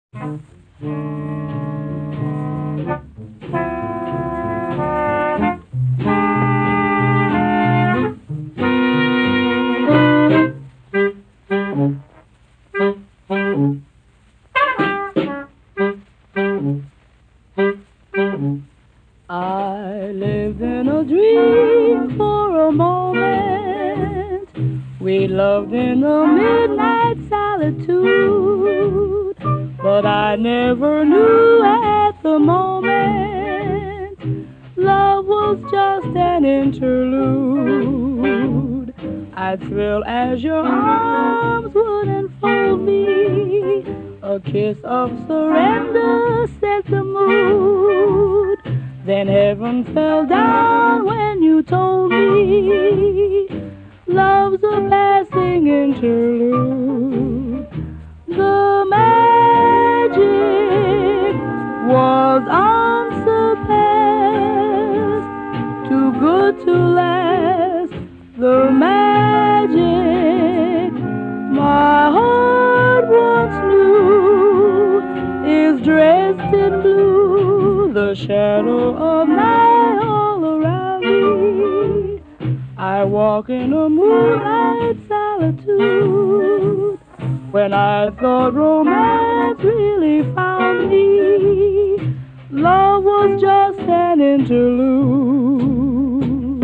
I lived in a dream for a moment. We loved in the midnight solitude. But I never knew at the moment love was just an interlude. I'd thrill as your arms would enfold me. A kiss of surrender set the mood. Then heaven fell down when you told me love's a passing interlude. The magic was unsurpassed, too good to last. The magic my heart once knew is dressed in blue. The shadow of night all around me. I walk in a moonlight solitude. When I thought romance really found me, love was just an interlude.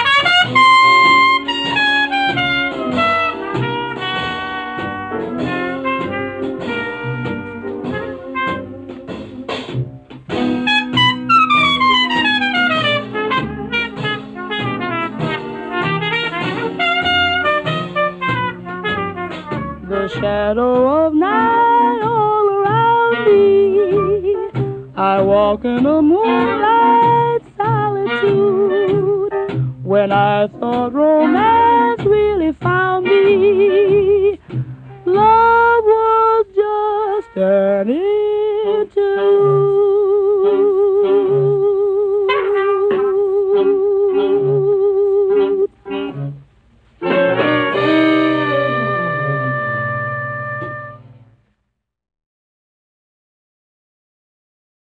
The shadow of night all around me. I walk in a moonlight solitude. When I thought romance really found me, love was just an interlude.